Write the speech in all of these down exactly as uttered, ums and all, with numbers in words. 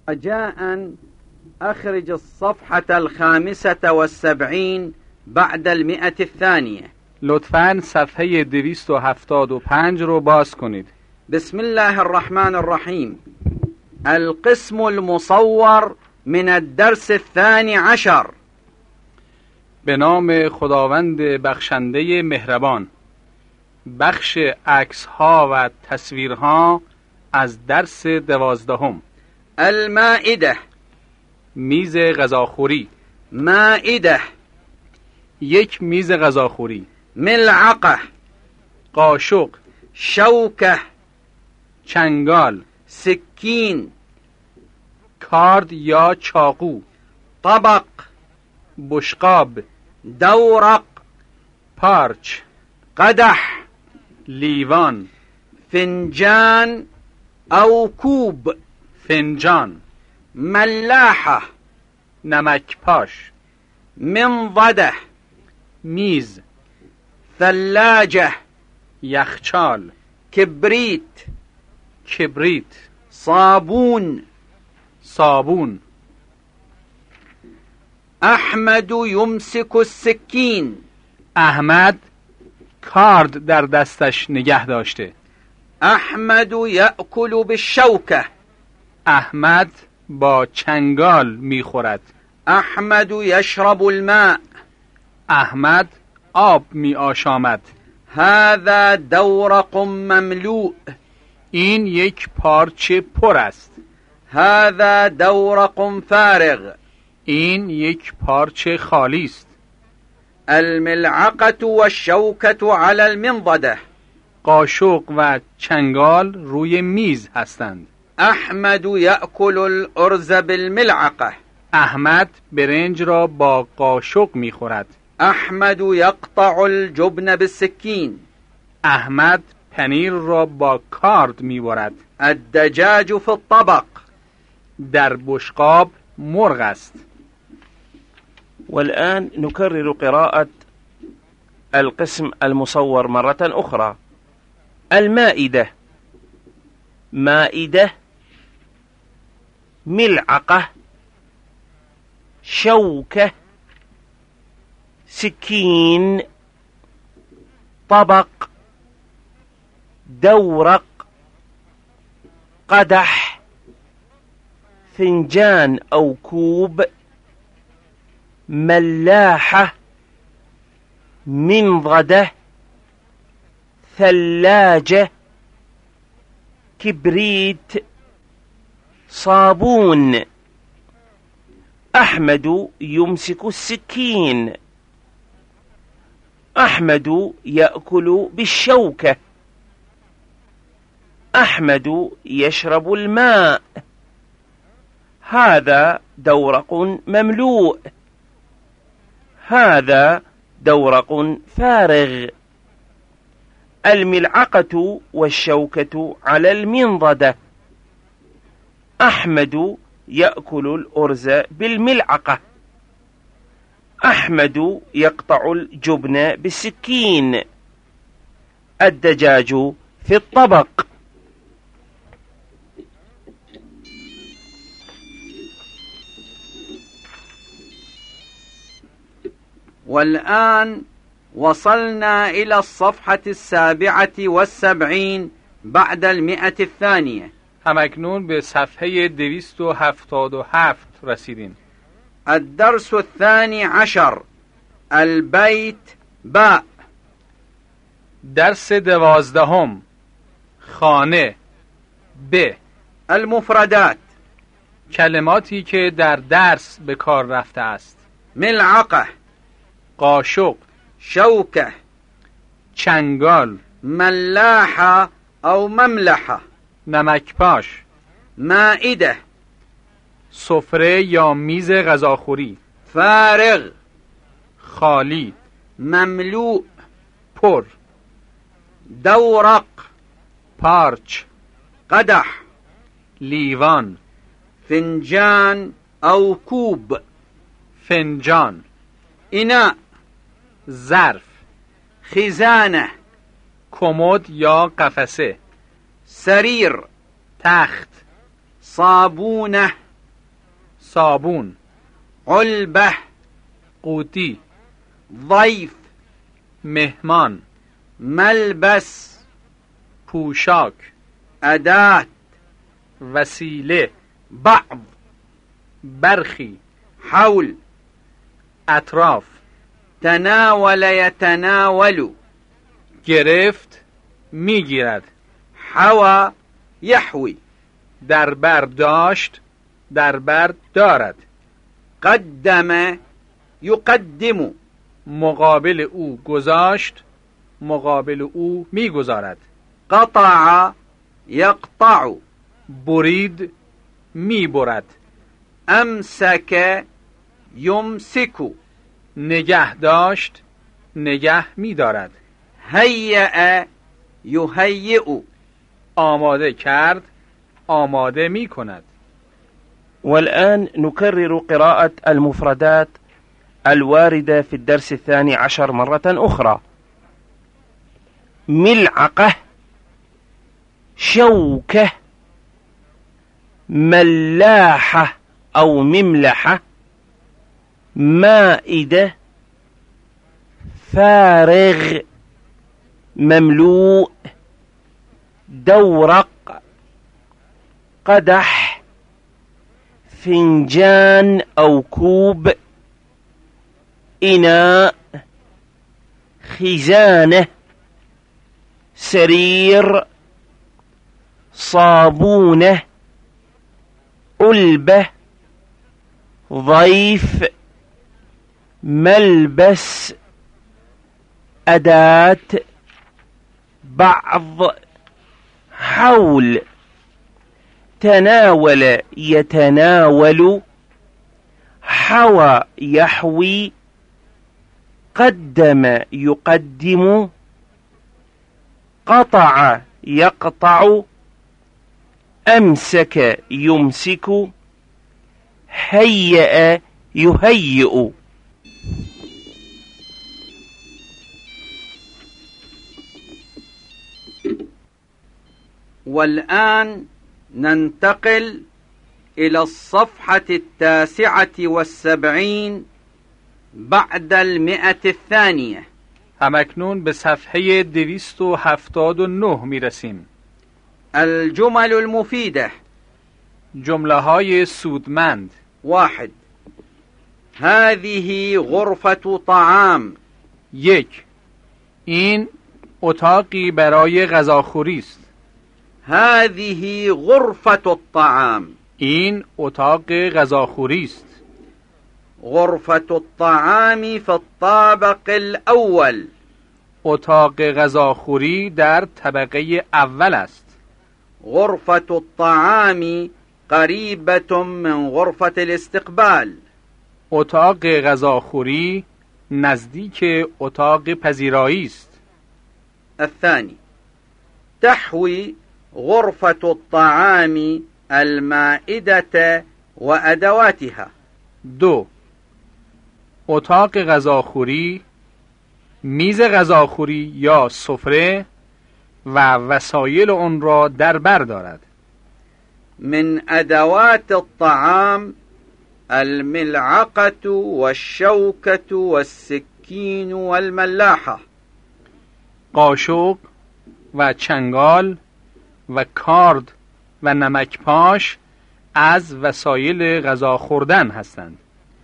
رجاء أخرج الصفحة الخامسة والسبعين بعد المئة الثانية. لطفاً صفحه دویست و هفتاد و پنج رو باز کنید. بسم الله الرحمن الرحيم. القسم المصور من الدرس الثاني عشر. به نام خداوند بخشنده مهربان. بخش عکس ها و تصویرها از درس دوازدهم. المائده، میز غذاخوری. مائده، یک میز غذاخوری. ملعقه، قاشق. شوکه، چنگال. سکین، کارد یا چاقو. طبق، بشقاب. دورق، پارچ. قدح، لیوان. فنجان او کوب. فنجان. ملاحه، نمک پاش. منضده، میز. ثلاجه، یخچال. کبریت، کبریت. صابون. صابون. احمد یمسک السکین. احمد کارد در دستش نگه داشته. احمد یأکل بالشوکه. احمد با چنگال میخورد. احمد یشرب الماء. احمد آب می آشامد. هذا دورق مملوء. این یک پارچه پر است. هذا دورق فارغ. این یک پارچه خالی است. الملعقة والشوكة على المنضدة. قاشق و چنگال روی میز هستند. احمد یأکل الارز بالملعقة. احمد برنج را با قاشق میخورد. احمد یقطع الجبن بالسکین. احمد پنیر را با کارد میبرد. الدجاج في الطبق. در بشقاب مرغ است. والآن نكرر قراءة القسم المصور مرة أخرى. المائدة، مائدة، ملعقة، شوكة، سكين، طبق، دورق، قدح، فنجان أو كوب، ملاحة، منضدة، ثلاجة، كبريت، صابون. أحمد يمسك السكين. أحمد يأكل بالشوكة. أحمد يشرب الماء. هذا دورق مملوء. هذا دورق فارغ. الملعقة والشوكة على المنضدة. أحمد يأكل الأرز بالملعقة. أحمد يقطع الجبن بالسكين. الدجاج في الطبق. والآن وصلنا إلى الصفحة السابعة والسبعين بعد المئة الثانية. همکنون به صفحه دویست و هفتاد و هفت رسیدیم. الدرس الثاني عشر. البيت باء. درس دوازدهم. خانه. ب. المفردات. کلماتی که در درس به کار رفته است. ملعقه، قاشق، شوكة، چنگال، ملاحة أو مملحة، نمک پاش، مائده، سفره یا میز غذاخوری، فارغ، خالی، مملوء، پر، دورق، پارچ، قدح، لیوان، فنجان أو كوب، فنجان، إناء، ظرف، خزانة، کمد یا قفسه، سرير، تخت، صابونة، صابون، علبة، قوطی، ضيف، مهمان، ملبس، پوشاک، أداة، وسیله، بعض، برخی، حول، اطراف. تناول يتناول، گرفت، میگیرد. حوى يحوي، در بر داشت، در بر دارد. قدم يقدم، مقابل او گذاشت، مقابل او میگذارد. قطع يقطع، برید، میبرد. أمسك يمسك، نگه داشت، نگه میدارد. هيأ يهيئ، آماده کرد، آماده میکند. والآن نكرر قراءة المفردات الواردة في الدرس الثاني عشر مرة أخرى. ملعقة، شوكة، ملاحة أو مملحة، مائدة، فارغ، مملوء، دورق، قدح، فنجان أو كوب، إناء، خزانة، سرير، صابونة، علبة، ضيف، ملبس، أداة، بعض، حول، تناول يتناول، حوى يحوي، قدم يقدم، قطع يقطع، أمسك يمسك، هيأ يهيئ. والآن ننتقل إلى الصفحة التاسعة والسبعين بعد المئة الثانية. همکنون به صفحه دویست و هفتاد و نه می رسیم. الجمل المفيدة. جمله های سودمند. واحد، هذه غرفة طعام. یک، این اتاقی برای غذاخوری است. هذه غرفة الطعام. این اتاق غذاخوری است. غرفة الطعام في الطابق الأول. اتاق غذاخوری در طبقه اول است. غرفة الطعام قريبة من غرفة الاستقبال. اتاق غذاخوری نزدیک اتاق پذیرایی است. الثاني، تحوي غرفة الطعام المائدة وأدواتها. دو، اتاق غذاخوری میز غذاخوری یا سفره و وسایل آن را در بر دارد. من أدوات الطعام الملعقة والشوكة والسكين والملاحة. قاشق و چنگال و کارد و نمکپاش از وسایل غذا خوردن هستند.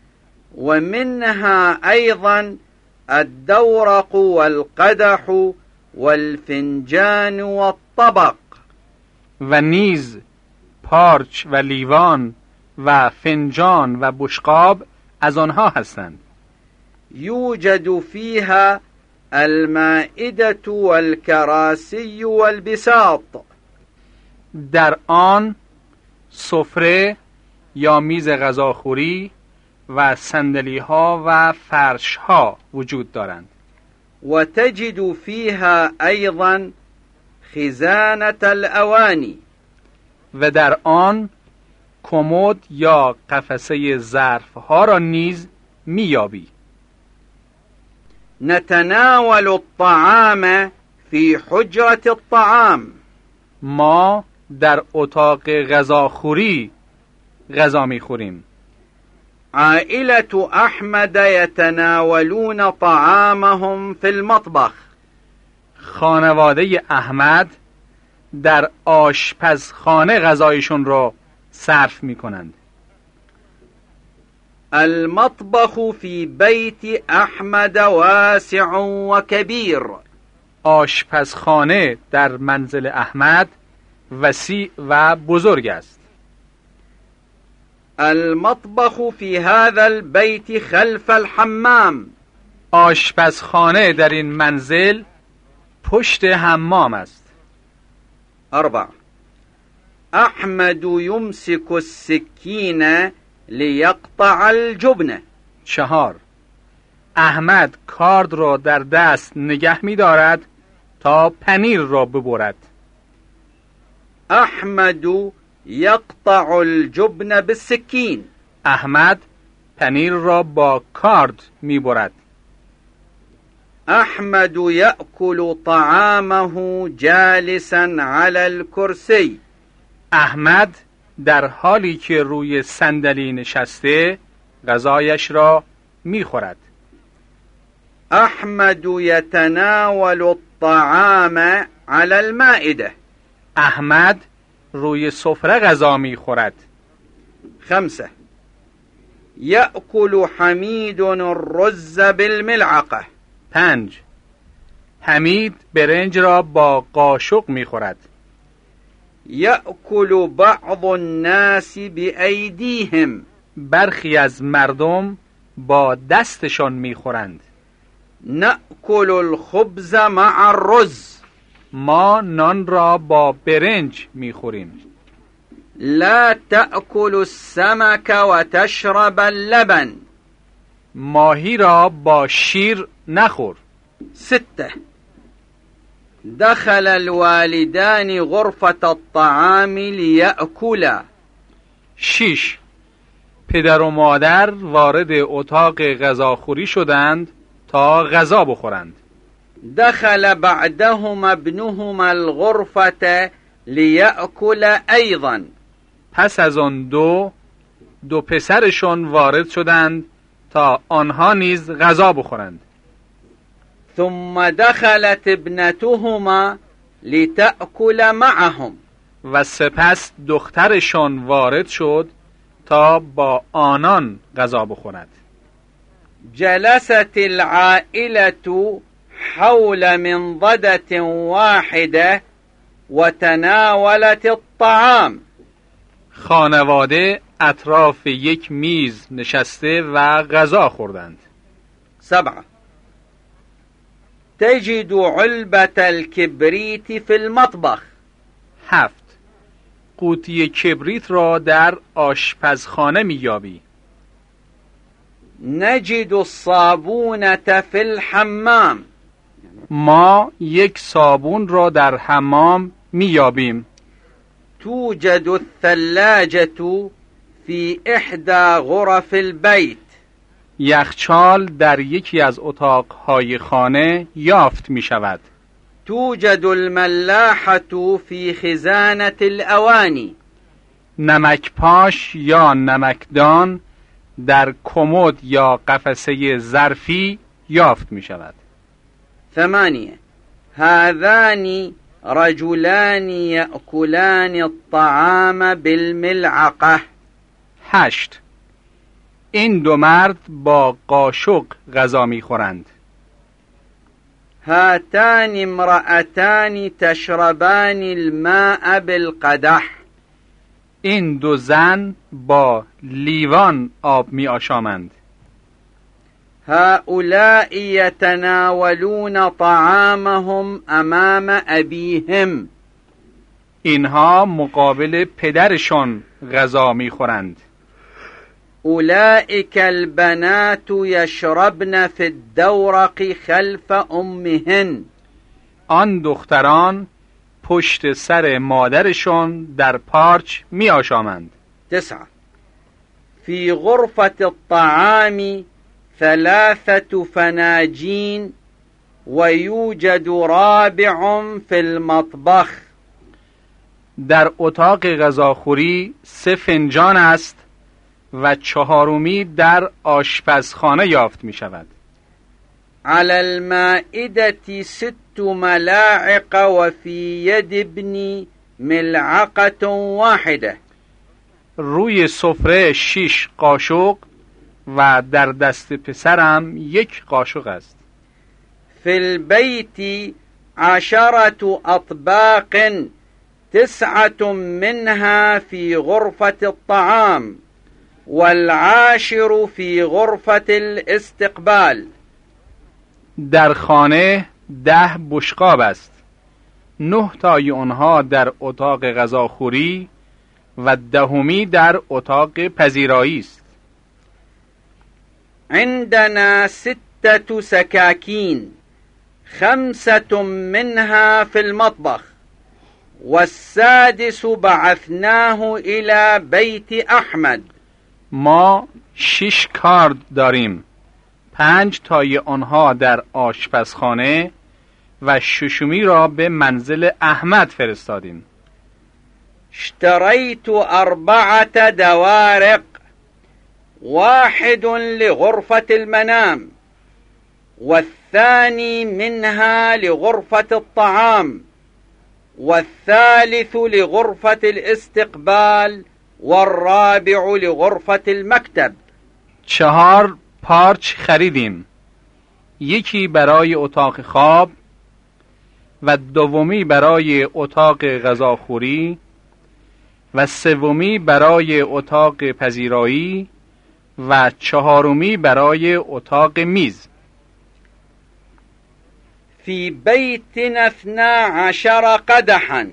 ومنها أيضا الدورق والقدح والفنجان والطبق. و نیز پارچ و لیوان و فنجان و بشقاب از آنها هستند. يوجد فيها المائدة والكراسي والبساط. در آن سفره یا میز غذاخوری و صندلی ها و فرش ها وجود دارند. وتجد فيها أيضا خزانة الأواني. و در آن کمد یا قفسه ظرف ها را نیز میابی. نتناول الطعام في حجرة الطعام. ما در اتاق غذاخوری غذا میخوریم. عائلة أحمد يتناولون طعامهم في المطبخ. خانواده احمد در آشپزخانه غذایشون را صرف می کنند. المطبخ في بيت أحمد واسع وكبير. آشپزخانه در منزل احمد وسیع و بزرگ است. المطبخ في هذا البيت خلف الحمام. آشپزخانه در این منزل پشت حمام است. أربع. أحمد يمسك السكين ليقطع الجبن. چهار. احمد کارد را در دست نگه می دارد تا پنیر را ببرد. أحمد يقطع الجبن بالسكين. احمد پنیر را با کارد می برد. أحمد يأكل طعامه جالسا على الكرسي. احمد در حالی که روی صندلی نشسته غذایش را می خورد. أحمد يتناول الطعام على المائدة. احمد روی سفره غذا می خورد. خمسة. يأكل حميد الرز بالملعقة. پنج. حمید برنج را با قاشق می خورد. يأكل بعض الناس بأيديهم. برخی از مردم با دستشان می خورند. نأكل الخبز مع الرز. ما نان را با برنج می خوریم. لا تأكل السمك وتشرب اللبن. ماهی را با شیر نخور. ستة. دخل الوالدان غرفة الطعام ليأكلا. شش. پدر و مادر وارد اتاق غذاخوری شدند تا غذا بخورند. دخل بعدهما ابنهما الغرفة ليأكل أيضا. پس از آن دو دو پسرشون وارد شدند تا آنها نیز غذا بخورند. ثم دخلت ابنتهما لتأكل معهم. و سپس دخترشان وارد شد تا با آنان غذا بخورد. جلست العائلة حول منضدة واحدة وتناولت الطعام. خانواده اطراف یک میز نشسته و غذا خوردند. سبعة. تجد علبة الكبريت في المطبخ. هفت. قوطی کبریت را در آشپزخانه می‌یابی. نجد الصابونة في الحمام. ما یک صابون را در حمام می‌یابیم. توجد الثلاجة في إحدى غرف البيت. یخچال در یکی از اتاقهای خانه یافت می شود. توجد الملاحة في خزانة الأواني. نمک پاش یا نمکدان در کمد یا قفسه ظرفی یافت می شود. ثمانية. هذان رجلان يأكلان الطعام بالملعقة. هشت. این دو مرد با قاشق غذا می خورند. هاتان امرأتان تشربان الماء بالقدح. این دو زن با لیوان آب می آشامند. هؤلاء يتناولون طعامهم امام ابيهم. اینها مقابل پدرشان غذا می خورند. أولئك البنات يشربن في الدورق خلف أمهن. آن دختران پشت سر مادرشان در پارچ می آشامند. تسعة. في غرفة الطعام ثلاثة فناجين ويوجد رابع في المطبخ. در اتاق غذاخوری سه فنجان است و چهارمی در آشپزخانه یافت می شود. على المائدة ست ملاعق وفي يد ابني ملعقة واحدة. روی سفره شش قاشق و در دست پسرم یک قاشق است. في البيت عشرة أطباق تسعة منها في غرفة الطعام والعاشر في غرفة الاستقبال. در خانه ده بشقاب است. نه تای آنها در اتاق غذاخوری و دهمی در اتاق پذیرایی است. عندنا ستة سكاكين خمسة منها في المطبخ والسادس بعثناه إلى بيت أحمد. ما شش کارد داریم. پنج تای آنها در آشپزخانه و ششمی را به منزل احمد فرستادیم. اشتريت أربعة دوارق واحد لغرفة المنام والثاني منها لغرفة الطعام والثالث لغرفة الاستقبال والرابع لغرفة المكتب. چهار پارچ خریدیم. یکی برای اتاق خواب و دومی برای اتاق غذاخوری و سومی برای اتاق پذیرایی و چهارمی برای اتاق میز. في بيتنا اثنا عشر قدحا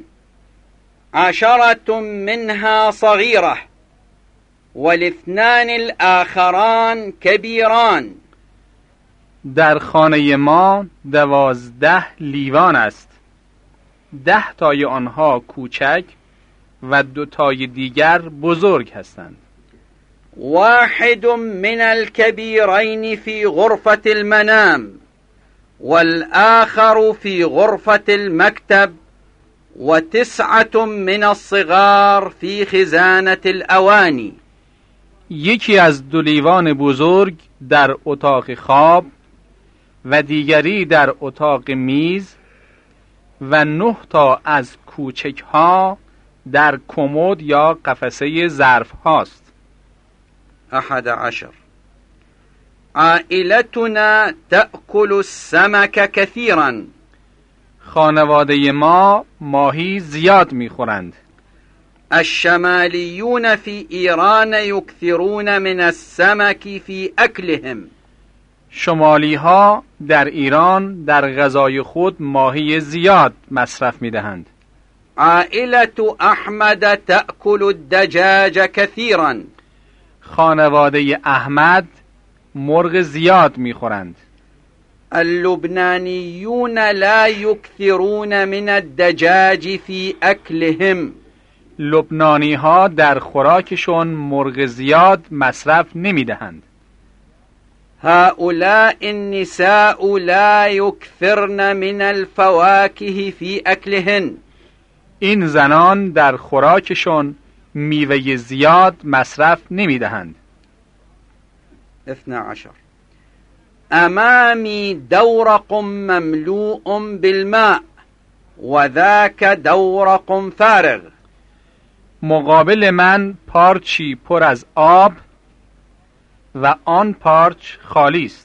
عشرة منها صغيرة والاثنان الآخران كبيران. در خانه ما دوازده لیوان است. ده تای آنها کوچک و دو تای دیگر بزرگ هستند. واحد من الكبيرين في غرفة المنام والآخر في غرفة المكتب وتسعة من الصغار في خزانة الأواني. یکی از دو لیوان بزرگ در اتاق خواب و دیگری در اتاق میز و نه تا از کوچک ها در کمد یا قفسه ظرف هاست. أحد عشر. عائلتنا تأكل السمك كثيرا. خانواده ما ماهی زیاد میخورند. الشماليون في إيران يكثرون من السمك في أكلهم. شمالی ها در ایران در غذای خود ماهی زیاد مصرف میدهند. عائلة أحمد تأكل الدجاج كثيرا. خانواده احمد مرغ زیاد میخورند. اللبنانيون لا يكثرون من الدجاج في أكلهم. لبنانی ها در خوراکشون مرغ زیاد مصرف نمیدهند. هؤلاء النساء لا يكثرن من الفواكه في أكلهن. این زنان در خوراکشون میوه زیاد مصرف نمیدهند. اثنا عشر. أمامي دورق مملوء بالماء وذاك دورق فارغ. مقابل من پارچی پر از آب و آن پارچ خالی است.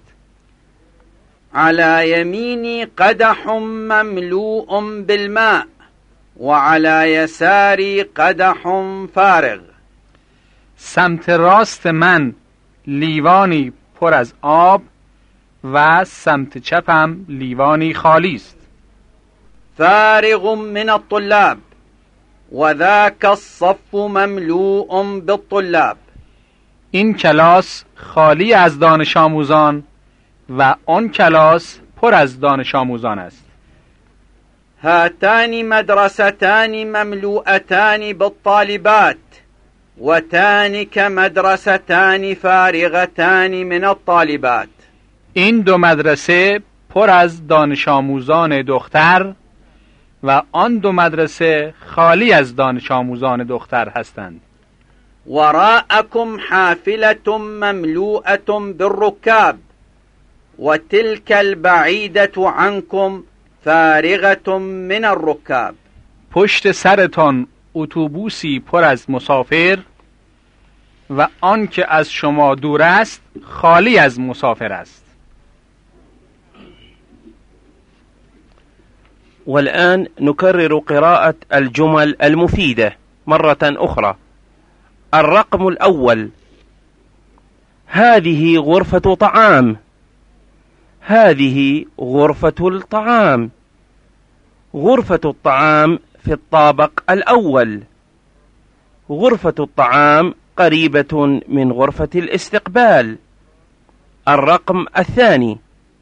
على يميني قدح مملوء بالماء وعلى يساري قدح فارغ. سمت راست من لیوانی پر از آب و سمت چپم لیوانی خالی است. فارغ من الطلاب وذاك الصف مملوء بالطلاب. این کلاس خالی از دانش آموزان و آن کلاس پر از دانش آموزان است. هاتان مدرستان مملوءتان بالطالبات وتانك مدرستان فارغتان من الطالبات. این دو مدرسه پر از دانش آموزان دختر و آن دو مدرسه خالی از دانش آموزان دختر هستند. وراءكم حافلة مملوءة بالركاب، وتلك البعيدة عنكم فارغة من الركاب. پشت سرتان اتوبوسی پر از مسافر و آن که از شما دور است خالی از مسافر است. والآن نكرر قراءة الجمل المفيدة مرة أخرى. الرقم الأول: هذه غرفة طعام. هذه غرفة الطعام. غرفة الطعام في الطابق الأول. غرفة الطعام قريبة من غرفة الاستقبال. الرقم الثاني: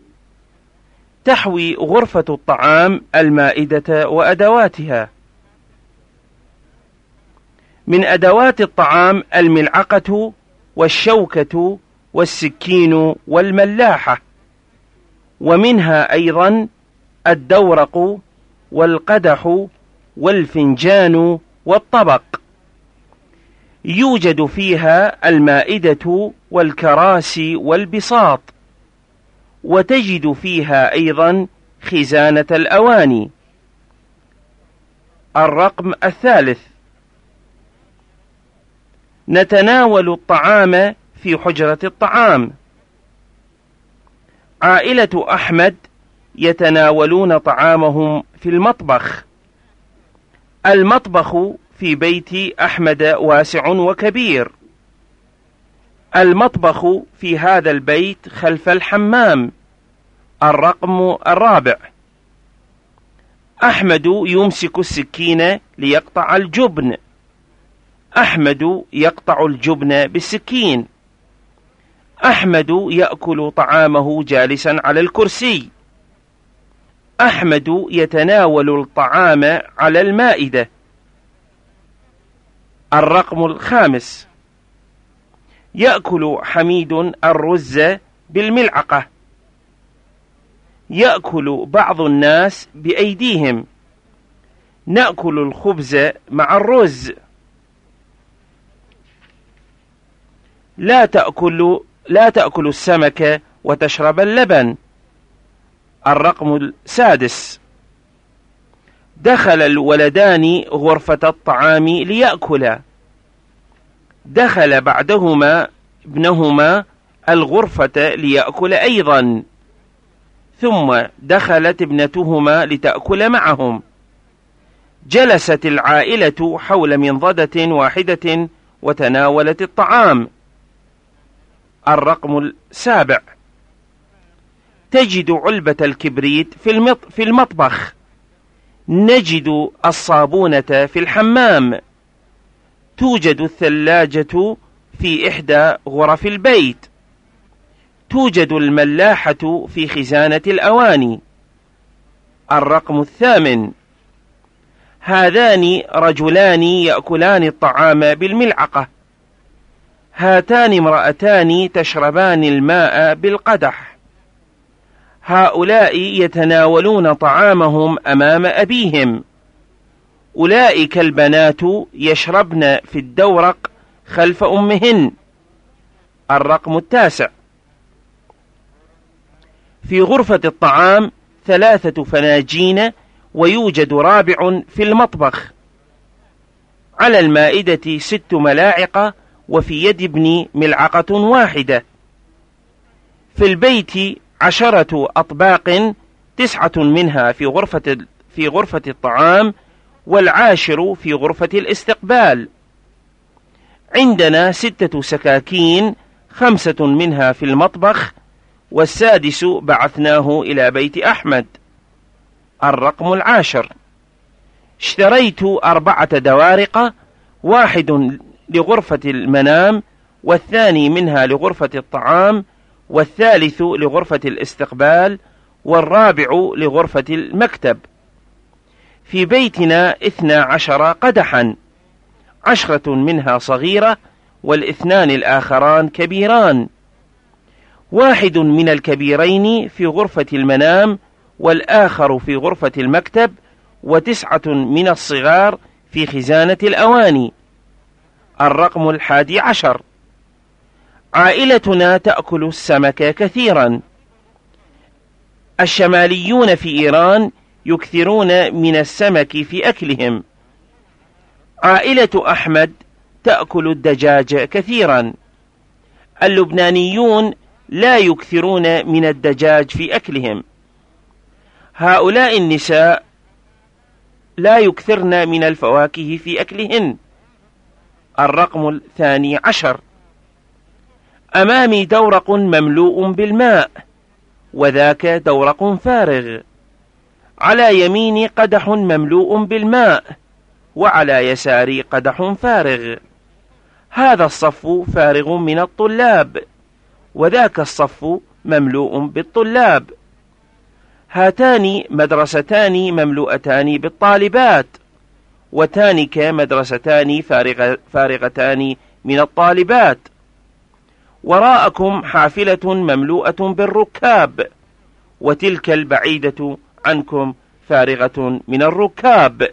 تحوي غرفة الطعام المائدة وأدواتها. من أدوات الطعام الملعقة والشوكة والسكين والملاحة، ومنها أيضا الدورق والقدح والفنجان والطبق. يوجد فيها المائدة والكراسي والبساط، وتجد فيها أيضا خزانة الأواني. الرقم الثالث: نتناول الطعام في حجرة الطعام. عائلة أحمد يتناولون طعامهم في المطبخ. المطبخ في بيت أحمد واسع وكبير. المطبخ في هذا البيت خلف الحمام. الرقم الرابع: أحمد يمسك السكين ليقطع الجبن. أحمد يقطع الجبن بالسكين. أحمد يأكل طعامه جالسا على الكرسي. أحمد يتناول الطعام على المائدة. الرقم الخامس: يأكل حميد الرز بالملعقة. يأكل بعض الناس بأيديهم. نأكل الخبز مع الرز. لا تأكل لا تأكل السمك وتشرب اللبن. الرقم السادس: دخل الولدان غرفة الطعام ليأكلا. دخل بعدهما ابنهما الغرفة ليأكل أيضا، ثم دخلت ابنتهما لتأكل معهم. جلست العائلة حول منضدة واحدة وتناولت الطعام. الرقم السابع: تجد علبة الكبريت في المطبخ. نجد الصابونة في الحمام. توجد الثلاجة في إحدى غرف البيت. توجد الملاحة في خزانة الأواني. الرقم الثامن: هذان رجلان يأكلان الطعام بالملعقة. هاتان امرأتان تشربان الماء بالقدح. هؤلاء يتناولون طعامهم أمام أبيهم. أولئك البنات يشربن في الدورق خلف أمهن. الرقم التاسع: في غرفة الطعام ثلاثة فناجين، ويوجد رابع في المطبخ. على المائدة ست ملاعق، وفي يد ابني ملعقة واحدة. في البيت عشرة أطباق، تسعة منها في غرفة في غرفة الطعام، والعاشر في غرفة الاستقبال. عندنا ستة سكاكين، خمسة منها في المطبخ، والسادس بعثناه إلى بيت أحمد. الرقم العاشر: اشتريت أربعة دوارق، واحد لغرفة المنام، والثاني منها لغرفة الطعام، والثالث لغرفة الاستقبال، والرابع لغرفة المكتب. في بيتنا اثنا عشر قدحا، عشرة منها صغيرة والاثنان الآخران كبيران. واحد من الكبيرين في غرفة المنام، والآخر في غرفة المكتب، وتسعة من الصغار في خزانة الأواني. الرقم الحادي عشر. عائلتنا تأكل السمك كثيرا. الشماليون في إيران يكثرون من السمك في أكلهم. عائلة أحمد تأكل الدجاج كثيرا. اللبنانيون لا يكثرون من الدجاج في أكلهم. هؤلاء النساء لا يكثرن من الفواكه في أكلهن. الرقم الثاني عشر. أمامي دورق مملوء بالماء، وذاك دورق فارغ. على يميني قدح مملوء بالماء، وعلى يساري قدح فارغ. هذا الصف فارغ من الطلاب، وذاك الصف مملوء بالطلاب. هاتان مدرستان مملوءتان بالطالبات، وتانك مدرستان فارغ فارغتان من الطالبات. وراءكم حافلة مملوءة بالركاب، وتلك البعيدة عنكم فارغة من الركاب.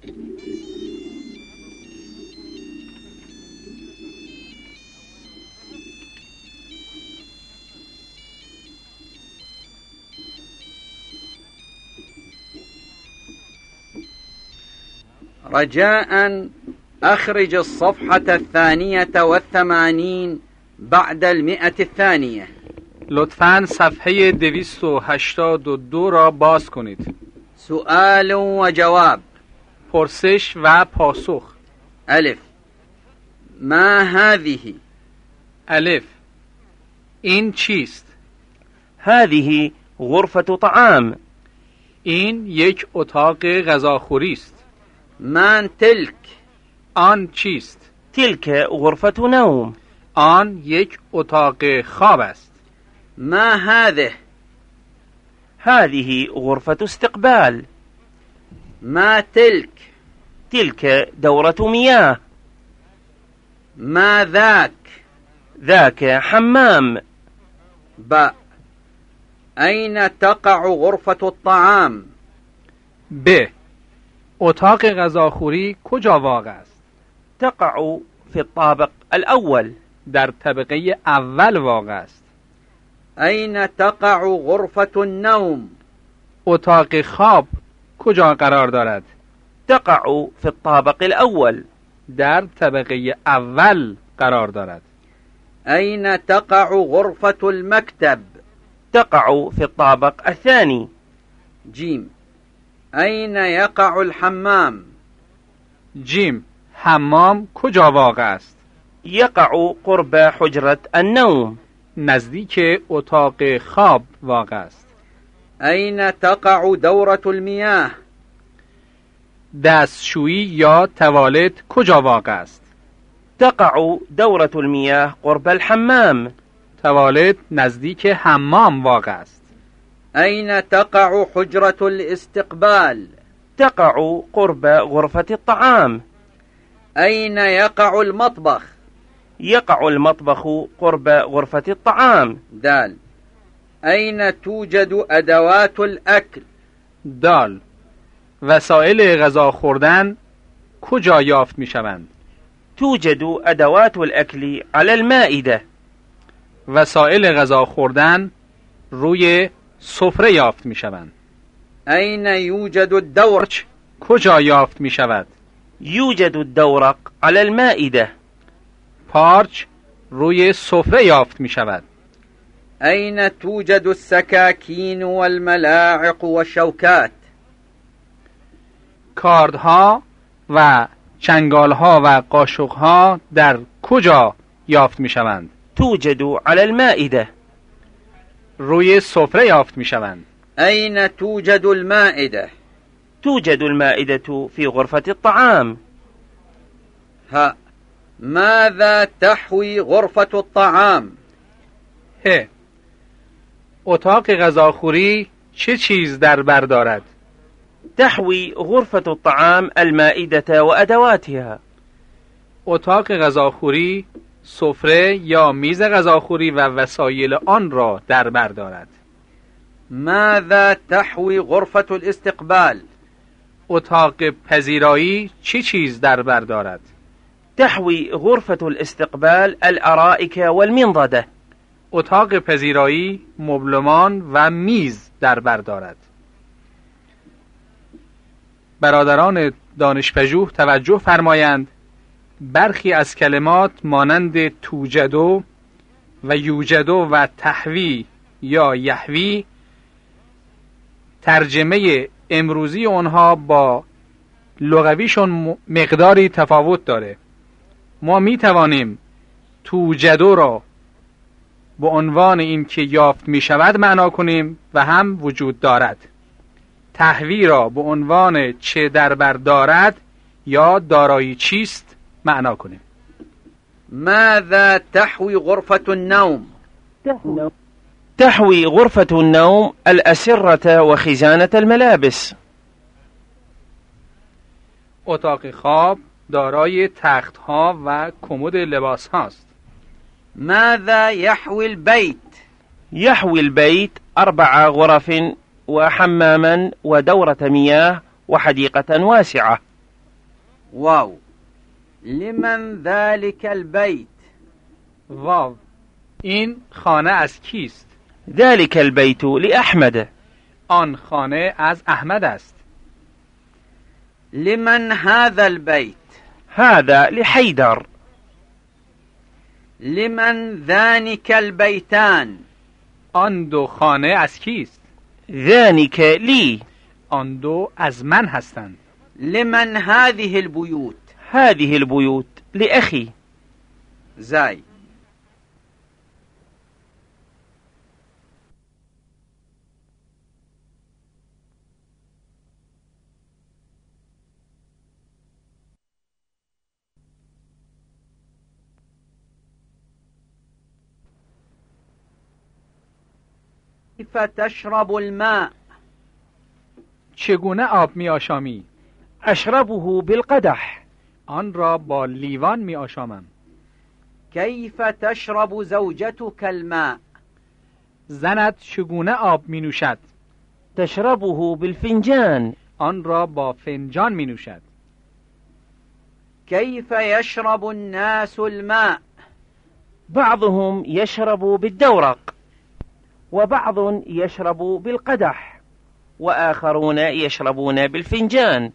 رجاء أخرج الصفحة الثانية والثمانين بعد المئة الثانية. لطفاً صفحه دویست و هشتاد و دو را باز کنید. سؤال و جواب. پرسش و پاسخ. ألف. ما هذه؟ الف. این چیست؟ هذه غرفة طعام. این یک اتاق غذاخوری است. من تلك؟ آن چیست؟ تلك غرفة نوم. آن یک اتاق خواب است. ما هذه؟ هذه غرفة استقبال. ما تلك؟ تلك دورة مياه. ما ذاك؟ ذاك حمام. ب. أين تقع غرفة الطعام؟ ب. اتاق غذاخوری کجا واقع است؟ تقع في الطابق الأول. در طبقه اول واقع است. أين تقع غرفة النوم؟ اتاق خواب کجا قرار دارد؟ تقع في الطابق الأول. در طبقه اول قرار دارد. أين تقع غرفة المكتب؟ تقع في الطابق الثاني. جيم. أين يقع الحمام؟ جیم. حمام کجا واقع است؟ يقع قرب حجرة النوم. نزدیک اتاق خواب واقع است. أين تقع دورة المياه؟ دستشویی یا توالت کجا واقع است؟ تقع دورة المياه قرب الحمام. توالت نزدیک حمام واقع است. أين تقع حجرة الاستقبال؟ تقع قرب غرفة الطعام. أين يقع المطبخ؟ يقع المطبخ قرب غرفة الطعام. دال. أين توجد أدوات الأكل؟ دال. وسایل غذا خوردن کجا یافت می شوند؟ توجد أدوات الأكل على المائدة. وسایل غذا خوردن روی سفره یافت می شوند. أين يوجد الدورج؟ کجا یافت می شود؟ يوجد الدورق على المائدة. پارچ روی سفره یافت می شود. أين توجد السكاكين والملاعق والشوكات؟ کاردها و چنگالها و قاشقها در کجا یافت می شوند؟ توجد على المائدة. روی سفره یافت می شوند. أين توجد المائدة؟ توجد المائدة في غرفة الطعام. ها. ماذا تحوي غرفة الطعام؟ ه. اتاق غذاخوری چه چیز در بر دارد؟ تحوي غرفة الطعام المائدة وأدواتها. اتاق غذاخوری سفره یا میز غذاخوری و وسایل آن را در بر دارد. ماذا تحوي غرفة الاستقبال؟ اتاق پذیرایی چه چیز در بر دارد؟ تحوي غرفة الاستقبال الأرائك والمنضدة. اتاق پذیرایی مبلمان و میز در بر دارد. برادران دانشپژوه توجه فرمایند برخی از کلمات مانند توجدو و یوجدو و تحوی یا یحوی ترجمه امروزی آنها با لغویشون مقداری تفاوت داره. ما می توانیم توجدو را به عنوان این که یافت می شود معنا کنیم و هم وجود دارد. تحوی را به عنوان چه در بر دارد یا دارایی چیست معنا کنیم. ماذا تحوي غرفة النوم؟ تحوي غرفة النوم الأسرة وخزانة الملابس. اتاق خواب دارای تخت‌ها و کمد لباس هاست. ماذا يحوي البيت؟ يحوي البيت أربع غرف وحماما ودورة مياه وحديقة واسعة. واو. لمن ذلك البيت؟ واو. این خانه از کیست؟ ذلك البيت لأحمد. آن خانه از احمد است. لمن هذا البيت؟ هذا لحيدر. لمن ذلك البيتان؟ آن دو خانه از کیست؟ ذلك لي. آن دو از من هستند. لمن هذه البيوت؟ هذه البيوت لأخي. زي. كيف تشرب الماء؟ چگونه آب می آشامی؟ أشربه بالقدح. آن را با لیوان می آشامم. كيف تشرب زوجتك الماء؟ زنت چگونه آب می نوشد؟ تشربه بالفنجان. آن را با فنجان می نوشد. كيف يشرب الناس الماء؟ بعضهم يشرب بالدورق وبعض يشرب بالقدح وآخرون يشربون بالفنجان.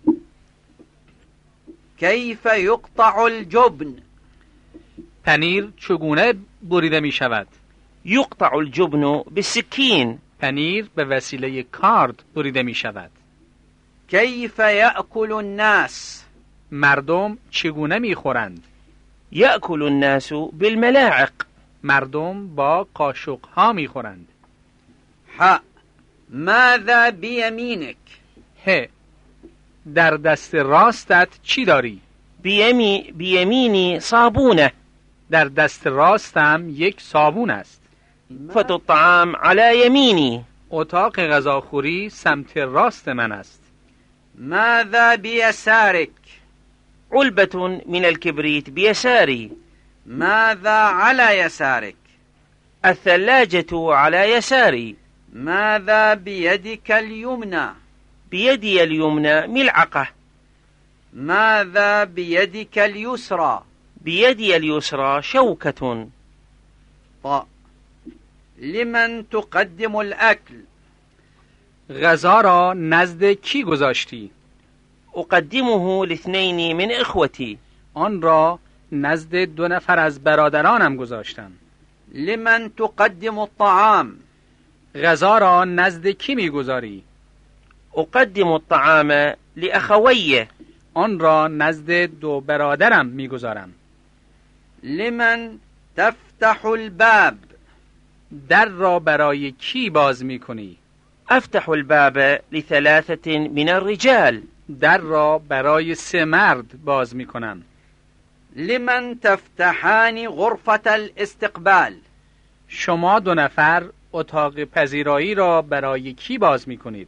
كيف يقطع الجبن؟ پنیر چگونه بریده می شود؟ يقطع الجبن بالسكين. پنیر به وسیله کارد بریده می شود. كيف يأكل الناس؟ مردم چگونه می خورند؟ يأكل الناس بالملاعق. مردم با قاشق ها می خورند. ح. ماذا بيمينك؟ ه. در دست راستت چی داری؟ بيمي بيميني صابونة. در دست راستم یک صابون است. غرفة الطعام على يميني. اتاق غذاخوری سمت راست من است. ماذا بيسارك؟ علبة من الكبريت بيساري. ماذا على يسارك؟ الثلاجة على يساري. ماذا بيدك اليمنى؟ بيدي اليمنى ملعقة. ماذا بيدك اليسرى؟ بيدي اليسرى شوكة. ط. لمن تقدم الأكل؟ غذا را نزد کی گذاشتی؟ أقدمه لاثنين من إخوتي. آن را نزد دو نفر از برادرانم گذاشتم. لمن تقدم الطعام؟ غذا را نزد کی میگذاری؟ أقدم الطعام لأخوي. آن را نزد دو برادرم میگذارم. لمن تفتح الباب؟ در را برای کی باز میکنی؟ أفتح الباب لثلاثة من الرجال. در را برای سه مرد باز میکنم. لمن تفتحان غرفة الاستقبال؟ شما دو نفر اتاق پذیرایی را برای کی باز میکنید؟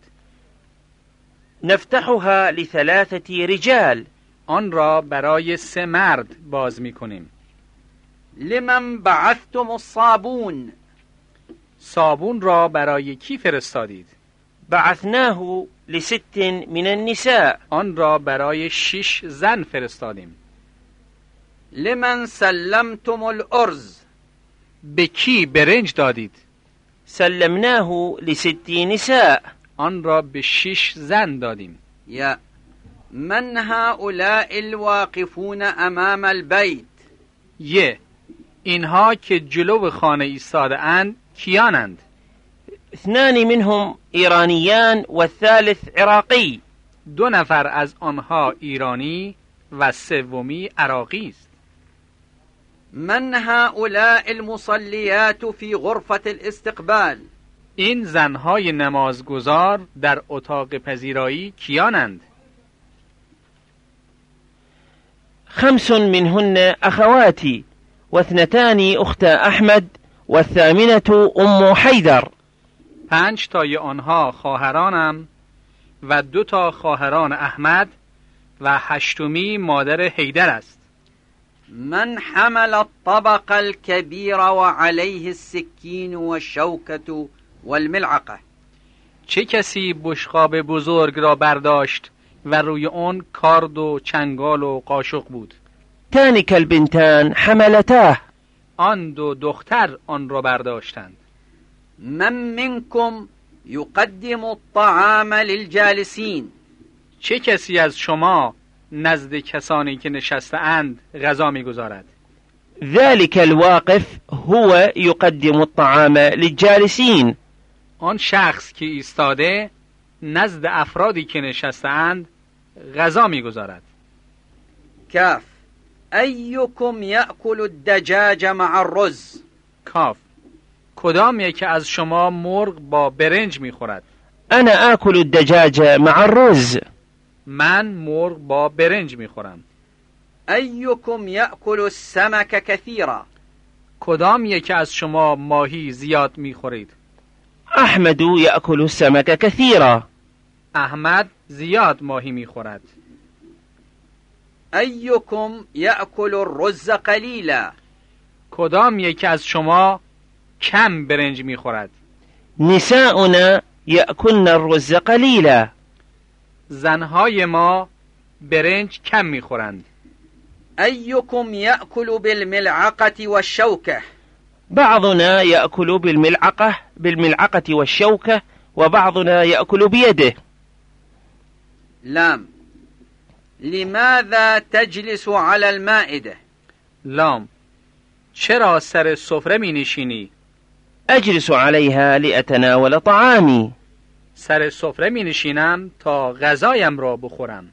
نفتحها لثلاثة رجال. آن را برای سه مرد باز میکنیم. لمن بعثتم الصابون؟ صابون را برای کی فرستادید؟ بعثناه لست من النساء. آن را برای شش زن فرستادیم. لمن سلمتم الأرز؟ به کی برنج دادید؟ سلمناه لست نساء. آن را به شش زن دادیم. یا من هؤلاء الواقفون امام البيت؟ ی اینها که جلو خانه ایستاده اند کیانند؟ اثنان منهم ایرانیان والثالث عراقی. دو نفر از آنها ایرانی و سومی عراقی است. من هؤلاء المصليات في غرفة الاستقبال؟ این زنهای نمازگزار در اتاق پذیرایی کیانند؟ خمس منهن أخواتي واثنتان أختا أحمد والثامنة أم حيدر. پنج تای آنها خواهرانم و دو تا خواهران احمد و هشتمی مادر حیدر است. من حمل الطبق الكبير وعليه السكين والشوكة والملعقة؟ چه کسی بشقاب بزرگ را برداشت و روی آن کارد و چنگال و قاشق بود؟ تانك البنتان حملتاه. آن دو دختر آن را برداشتند. من منكم يقدم الطعام للجالسين؟ چه کسی از شما نزد کسانی که نشسته اند غذا می‌گذارد؟ ذلك الواقف هو يقدم الطعام للجالسين. آن شخص که ایستاده نزد افرادی که نشسته اند غذا می‌گذارد. کاف ایکم یأکل الدجاج مع الرز؟ کاف کدام یکی از شما مرغ با برنج می‌خورد؟ انا آكل الدجاج مع الرز. من مرغ با برنج می‌خورم. ایکم یأکل السمك کثیرا؟ کدام یکی از شما ماهی زیاد می‌خورید؟ احمد يأكل السمك كثيرا. احمد زیاد ماهی می‌خورد. ایکم یأکل الرز قلیلا؟ کدام یکی از شما کم برنج می‌خورد؟ نساؤنا يأكلن الرز قليلا. زنهای ما برنج کم می‌خورند. ایکم یأکل بالملعقة والشوكة؟ بعضنا يأكل بالملعقة بالملعقة والشوكة وبعضنا يأكل بيده. لام لماذا تجلس على المائدة؟ لام چرا سر سفره می نشینی؟ أجلس عليها لأتناول طعامي. سر سفره می نشینم تا غذایم را بخورم.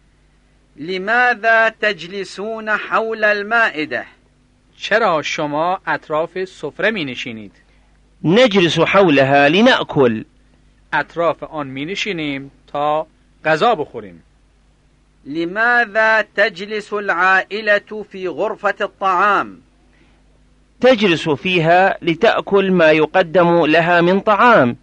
لماذا تجلسون حول المائدة؟ چرا شما اطراف سفره می نشینید؟ نجلس حولها لنأكل. اطراف آن می نشینیم تا غذا بخوریم. لماذا تجلس العائلة في غرفة الطعام؟ تجلس فيها لتأكل ما يقدم لها من طعام.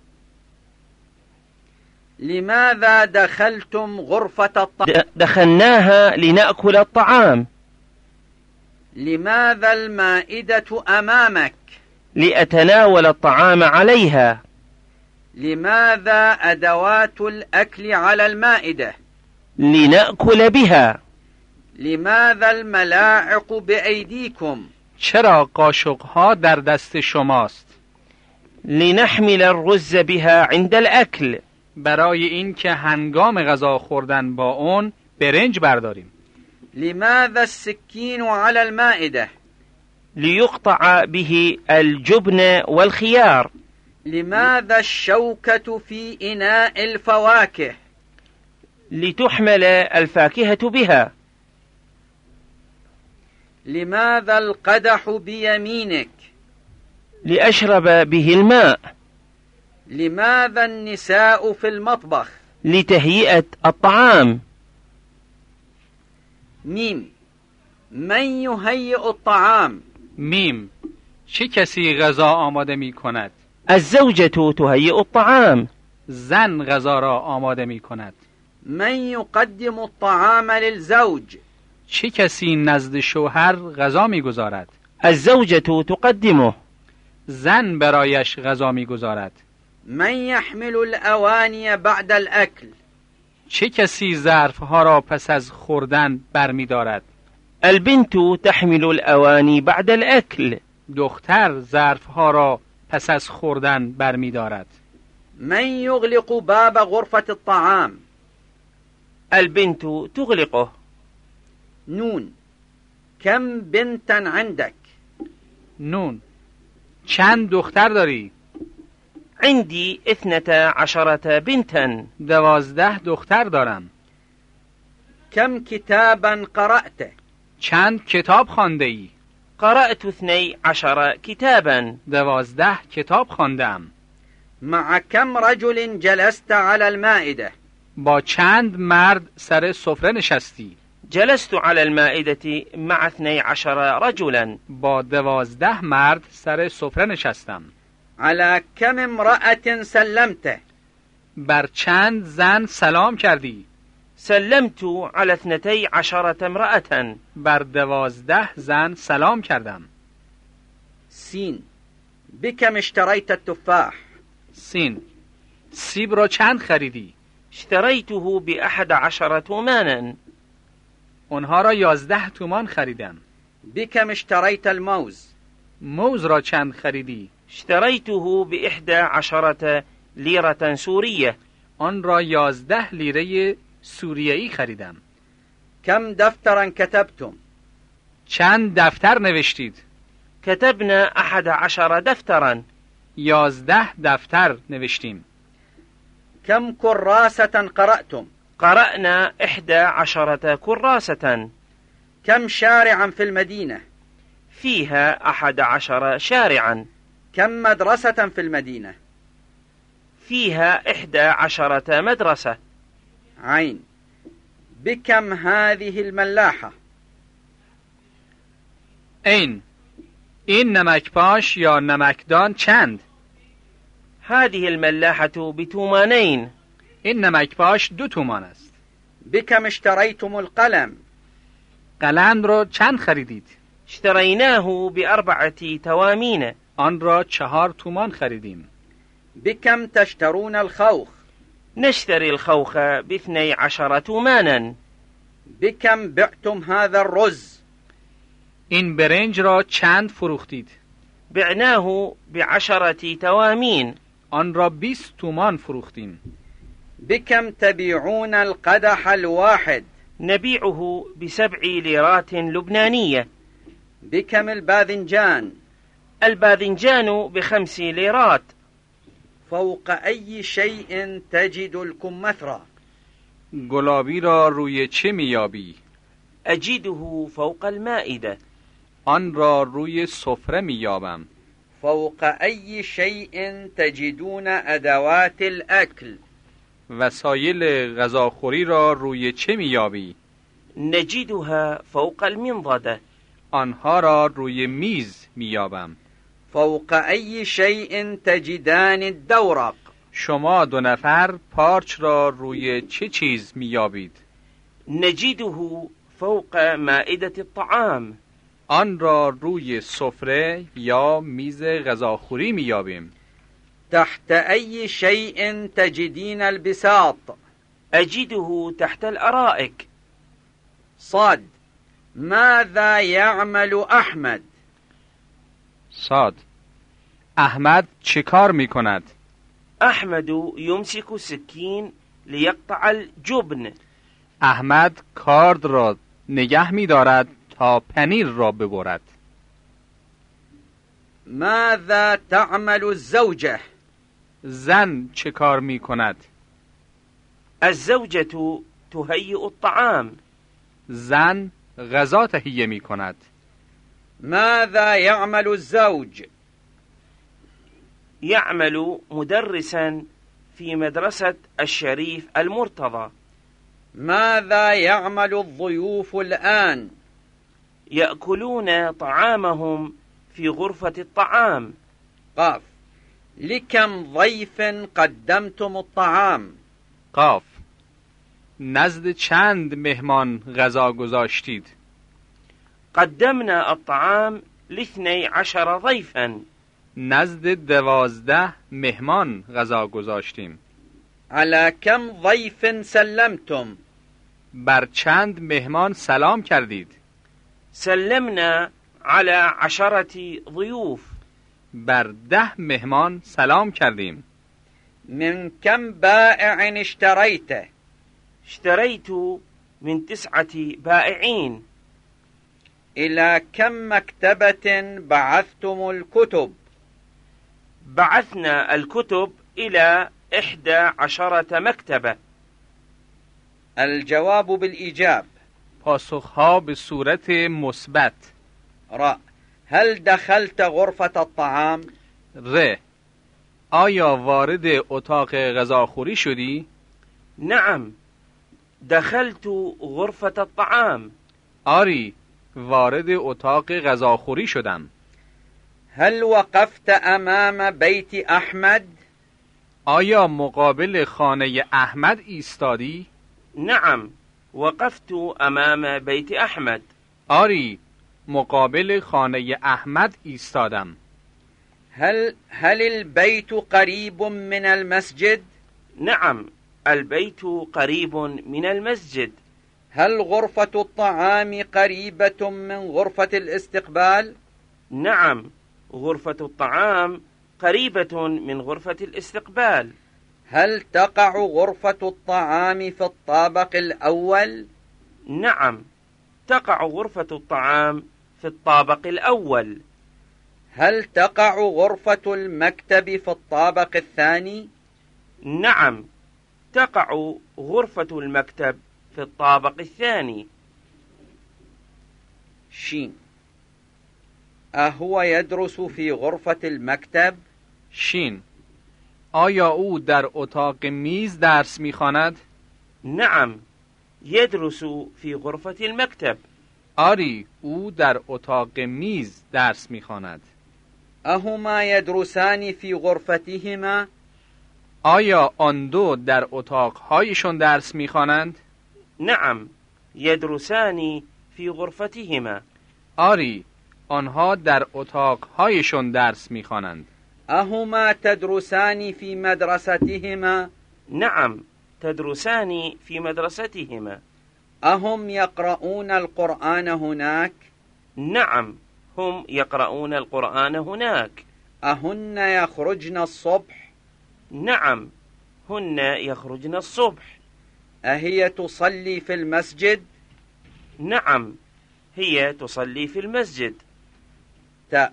لماذا دخلتم غرفة الطعام؟ دخلناها لنأكل الطعام. لماذا المائدة أمامك؟ لأتناول الطعام عليها. لماذا أدوات الأكل على المائدة؟ لنأكل بها. لماذا الملاعق بأيديكم؟ چرا قاشقها در دست شماست؟ لنحمل الرز بها عند الأكل. برای این که هنگام غذا خوردن با اون برنج برداریم. لماذا السكين على المائدة؟ ليقطع به الجبن والخيار. لماذا الشوكة في إناء الفواكه؟ لتحمل الفاكهة بها. لماذا القدح بيمينك؟ لأشرب به الماء. لماذا النساء في المطبخ؟ لتهيئة الطعام. ميم من يهيئ الطعام؟ میم چه کسی غذا آماده می کند؟ الزوجة تهيئ الطعام. زن غذا را آماده می کند. من يقدم الطعام للزوج؟ چه کسی نزد شوهر غذا می گذارد؟ الزوجة تقدمه. زن برایش غذا می گذارد. من يحمل الأواني بعد الأكل؟ چه کسی ظرفها را پس از خوردن برمی دارد؟ البنت تحمل الأواني بعد الأكل. دختر ظرفها را پس از خوردن برمی‌دارد. من يغلق باب غرفة الطعام؟ البنت تغلقه. نون. كم بنتا عندك؟ نون. چند دختر داری؟ عندي اثنتا عشرة بنتا. دوازده دختر دارم. كم كتابا قرأت؟ چند کتاب خوانده ای؟ قرأت اثني عشر كتابا. دوازده کتاب خواندم. مع كم رجل جلست على المائدة؟ با چند مرد سر سفره نشستی؟ جلست على المائدة مع اثني عشر رجلا. با دوازده مرد سر سفره نشستم. على كم امرأة سلمت؟ بر چند زن سلام کردی؟ سلمت على اثنتي عشرة امرأة. بر دوازده زن سلام کردم. سين. بكم اشتريت التفاح؟ سین. سیب را چند خریدی؟ اشتريته بأحد عشر تومانا. اونها را یازده تومان خریدم. بكم اشتريت الموز؟ موز را چند خریدی؟ اشتريته بإحدى عشرة ليرة سورية. آن را یازده لیره سوریه‌ای خریدم. كم دفترا كتبتم؟ چند دفتر نوشتید؟ كتبنا أحد عشر دفترا. یازده دفتر نوشتیم. كم كراسة قرأتم؟ قرأنا إحدى عشرة كراسة. كم شارعا في المدينة؟ فيها أحد عشر شارعا. كم مدرسة في المدينة؟ فيها إحدى عشرة مدرسة. عين. بكم هذه الملاحة؟ این. این نمکپاش یا نمکدان چند؟ هذه الملاحة بتومانين. این نمکپاش دو تومان است. بكم اشتريتم القلم؟ قلم را چند خریدید؟ اشتريناه بأربعة توامين. آن را چهار تومان خریدیم. بكم تشترون الخوخ؟ نشتري الخوخ باثني عشر تومانا. بكم بعتم هذا الرز؟ این برنج را چند فروختید؟ بعناه بعشرة توامين. آن را بیست تومان فروختیم. بكم تبيعون القدح الواحد؟ نبيعه بسبع ليرات لبنانية. بكم الباذنجان؟ الباذنجان بخمس ليرات. فوق أي شيء تجد الكمثرى؟ گلابی را روی چه میابی؟ أجده فوق المائدة. آن را روی سفره میابم. فوق أي شيء تجدون أدوات الأكل؟ وسایل غذاخوری را روی چه میابی؟ نجدها فوق المنضدة. آنها را روی میز میابم. فوق أي شيء تجدان الدورق؟ شما دو نفر پارچ را روی چه چیز میابید؟ نجده فوق مائدة الطعام. آن را روی سفره یا میز غذاخوری میابیم. تحت أي شيء تجدين البساط؟ أجده تحت الأرائك. صاد. ماذا يعمل أحمد؟ صاد. احمد چه کار میکند؟ أحمد يمسك السكين ليقطع الجبن. احمد کارد را نگه می‌دارد تا پنیر را ببرد. ماذا تعمل الزوجة؟ زن چه کار می‌کند؟ الزوجة تهيئ الطعام. زن غذا تهیه می‌کند. ماذا يعمل الزوج؟ يعمل مدرسا في مدرسة الشريف المرتضى. ماذا يعمل الضيوف الآن؟ يأكلون طعامهم في غرفة الطعام. قاف. لكم ضيف قدمتم الطعام؟ قاف. نزد چند مهمان غذا گذاشتید؟ قدمنا الطعام لاثني عشر ضيفا. نزد دوازده مهمان غذا گذاشتیم. على كم ضيف سلمتم؟ بر چند مهمان سلام کردید؟ سلمنا على عشرة ضيوف. بر ده مهمان سلام کردیم. من كم بائع اشتريت؟ اشتريت من تسعة بائعين. إلى كم مكتبة بعثتم الكتب؟ بعثنا الكتب إلى إحدى عشرة مكتبة. الجواب بالإيجاب. پاسخها به صورت مثبت. را. هل دخلت غرفة الطعام؟ ر. آیا وارد اتاق غذاخوری شدی؟ نعم، دخلت غرفة الطعام. آری، وارد اتاق غذاخوری شدم. هل وقفت امام بیت احمد؟ آیا مقابل خانه احمد ایستادی؟ نعم، وقفت امام بیت احمد. آری، مقابل خانه احمد ایستادم. هل هل البيت قريب من المسجد؟ نعم، البيت قريب من المسجد. هل غرفة الطعام قريبة من غرفة الاستقبال؟ نعم، غرفة الطعام قريبة من غرفة الاستقبال. هل تقع غرفة الطعام في الطابق الأول؟ نعم، تقع غرفة الطعام في الطابق الأول. هل تقع غرفة المكتب في الطابق الثاني؟ نعم، تقع غرفة المكتب في الطابق الثاني. شين. أهو يدرس في غرفة المكتب؟ شین. آیا او در اتاق میز درس می‌خواند؟ نعم، يدرس في غرفة المكتب. آری، او در اتاق میز درس می‌خواند. أهما يدرسان في غرفتهما؟ آیا آن دو در اتاق‌هایشان درس می‌خوانند؟ نعم، يدرسان في غرفتهما. آری، آنها در اتاق‌هایشان درس می‌خوانند. أهما تدرسان في مدرستهما؟ نعم، تدرسان في مدرستهما. أهم يقرؤون القرآن هناك؟ نعم، هم يقرؤون القرآن هناك. أهن يخرجن الصبح؟ نعم، هن يخرجن الصبح. أهي تصلي في المسجد؟ نعم، هي تصلي في المسجد. ت.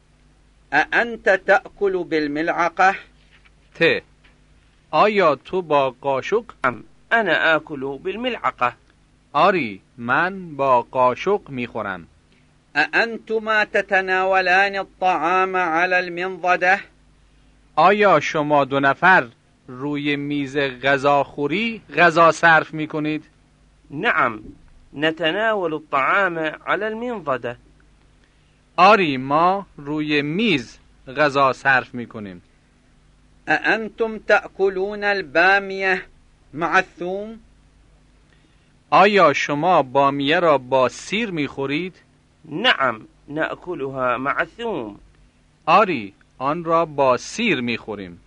أأنت تأكل بالملعقة؟ ت. آیا تو با قاشق؟ نعم، أنا آكل بالملعقة. آری، من با قاشق میخورم. أأنتما تتناولان الطعام على المنضدة؟ آیا شما دو نفر روی میز غذاخوری غذا صرف میکنید؟ نعم، نتناول الطعام على المنضدة. آری، ما روی میز غذا صرف میکنیم. أأنتم تأكلون البامية مع الثوم؟ آیا شما بامیه را با سیر میخورید؟ نعم، نأكلها مع الثوم. آری، آن را با سیر میخوریم.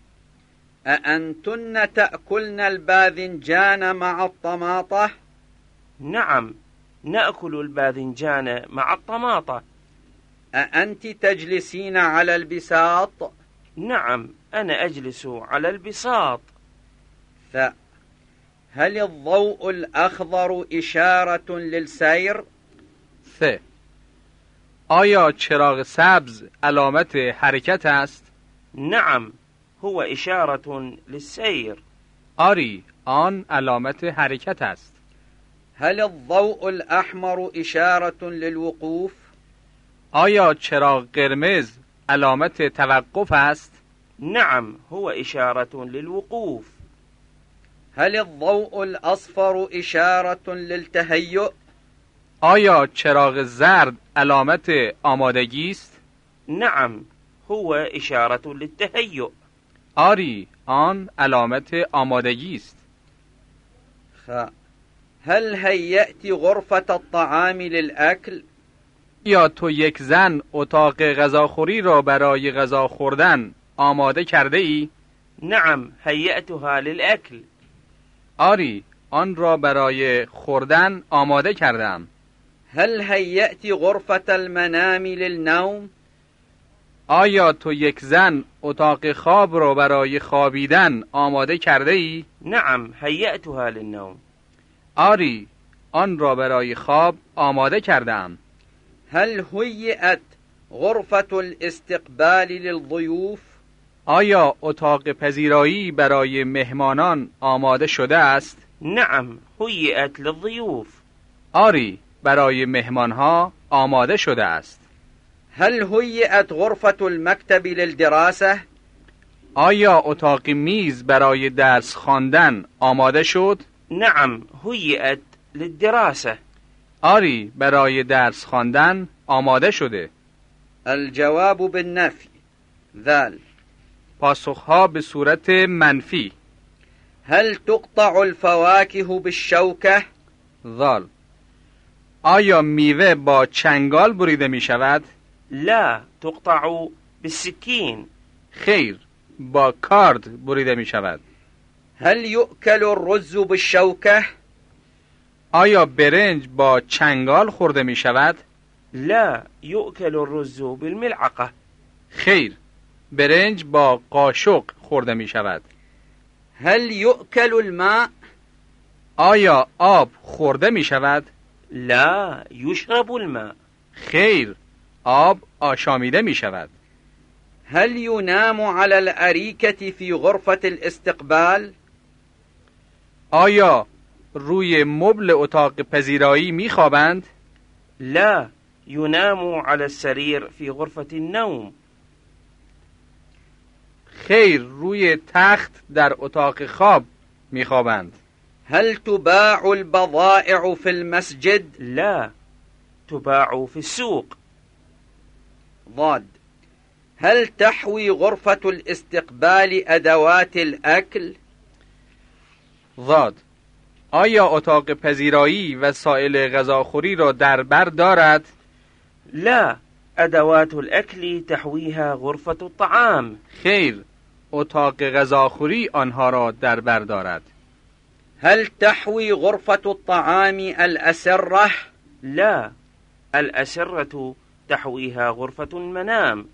أأنتن تأكلن الباذنجان مع الطماطة؟ نعم، نأكل الباذنجان مع الطماطة. أأنت تجلسين على البساط؟ نعم، أنا أجلس على البساط. ث. هل الضوء الأخضر إشارة للسير؟ ث. آیا چراغ سبز علامت حرکت است؟ نعم، هو إشارة للسير. آری، آن علامت حرکت است. هل الضوء الأحمر إشارة للوقوف؟ آیا چراغ قرمز علامت توقف است؟ نعم، هو إشارة للوقوف. هل الضوء الأصفر إشارة للتهيؤ؟ آیا چراغ زرد علامت آمادگی است؟ نعم، هو إشارة للتهيؤ. آری، آن علامت آمادگی است. خ. هل هيأت غرفة الطعام للأكل؟ یا تو یک زن اتاق غذاخوری را برای غذا خوردن آماده کرده ای؟ نعم، هیأتها للأكل. آری، آن را برای خوردن آماده کردم. هل هيأت غرفة المنام للنوم؟ آیا تو یک زن اتاق خواب را برای خوابیدن آماده کرده ای؟ نعم هيأتها للنوم. آری، آن را برای خواب آماده کردم. هل هيأت غرفة الاستقبال للضيوف؟ آیا اتاق پذیرایی برای مهمانان آماده شده است؟ نعم هيأت للضيوف. آری، برای مهمانها آماده شده است. هل هيأت غرفة المكتب للدراسة؟ آیا اتاق میز برای درس خواندن آماده شد؟ نعم هيأت للدراسة. آری، برای درس خواندن آماده شده. الجواب بالنفي. ذال. پاسخها به صورت منفی. هل تقطع الفواكه بالشوكة؟ ذال. آیا میوه با چنگال بریده می شود؟ لا تقطع بالسكين. خیر، با کارد بریده می شود. هل يؤكل الرز بالشوكة؟ آیا برنج با چنگال خورده می شود؟ لا يؤكل الرز بالملعقة. خیر، برنج با قاشق خورده می شود. هل يؤكل الماء؟ آیا آب خورده می شود؟ لا يشرب الماء. خیر، آب آشامیده می شود. هل ينام على الأريكة في غرفة الاستقبال؟ آیا روی مبل اتاق پذیرایی می خوابند؟ لا ينام على السرير في غرفة النوم. خیر، روی تخت در اتاق خواب می خوابند. هل تباع البضائع في المسجد؟ لا تباع في السوق. ضاد. هل تحوي غرفة الاستقبال أدوات الأكل؟ ضاد. آیا اتاق پذیرایی وسایل غذاخوری را در بر دارد؟ لا أدوات الأكل تحويها غرفة الطعام. خیر، اتاق غذاخوری آنها را در بر دارد. هل تحوي غرفة الطعام الأسرة؟ لا الأسرة تحويها غرفة المنام.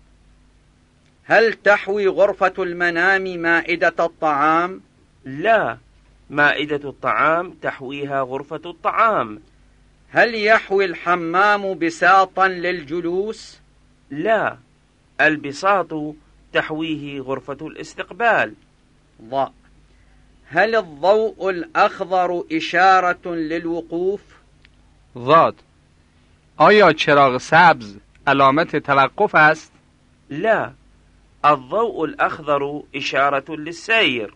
هل تحوي غرفة المنام مائدة الطعام؟ لا مائدة الطعام تحويها غرفة الطعام. هل يحوي الحمام بساطا للجلوس؟ لا البساط تحويه غرفة الاستقبال. ضاء. هل الضوء الأخضر إشارة للوقوف؟ ضاد. آیا چراغ سبز علامت توقف است؟ لا الضوء الأخضر إشارة للسير.